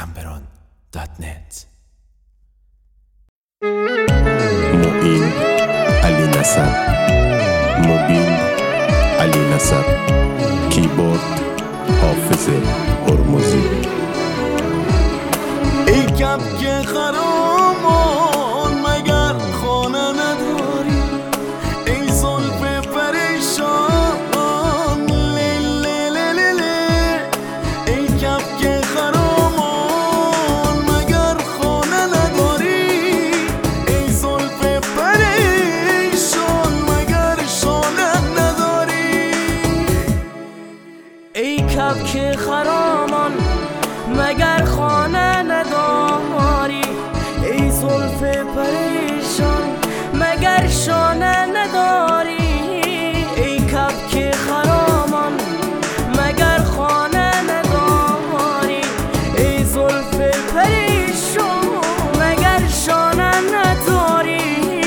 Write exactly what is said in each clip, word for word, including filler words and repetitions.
گمبران دات نت. معین علی نصر، مبین علی نصر، کیبورد حافظ هرمزی. ای کبک خرامان مگر خانه نداری، ای زلف پریشان لیلی لیلی. ای کبک خرامان مگر خانه نداری، ای زلف پریشان مگر شانه نداری. ای کبک خرامان مگر خانه نداری، ای زلف پریشان مگر شانه نداری. ای کبک خرامان مگر خانه نداری، ای زلف پریشان مگر شانه نداری.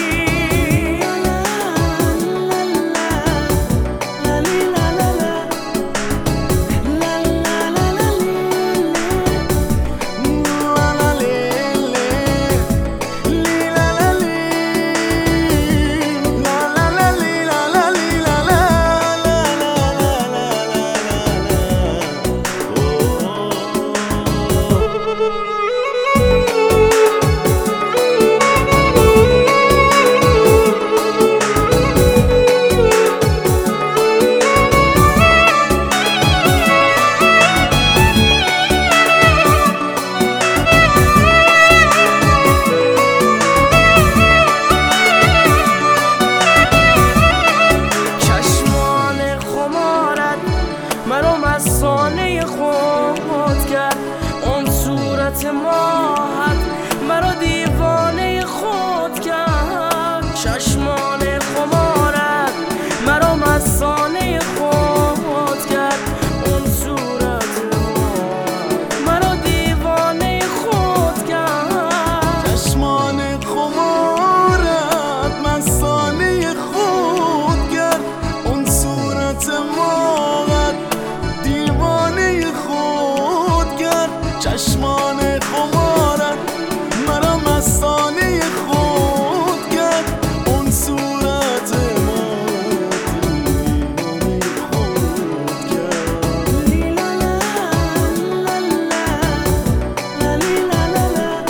مرا مستانه خود کرد اون صورت ماهت، مرا دیوانه خود کرد. چشمان خمارت مرا مستانه خود کرد اون صورت ماهت، مرا دیوانه خود کرد. چشمان خمارت مستانه خود کرد اون صورت ماهت، دیوانه خود کرد. چشمان خمارت مرا مستانه خود کرد اون صورت ماهت، دیوانه خود کرد. لیلا لا لا لیلا لا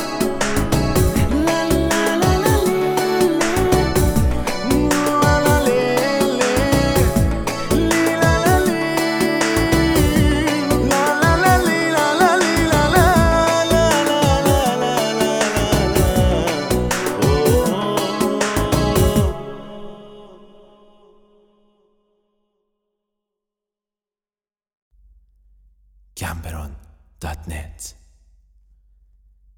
لا لا لا گمبران دات نت.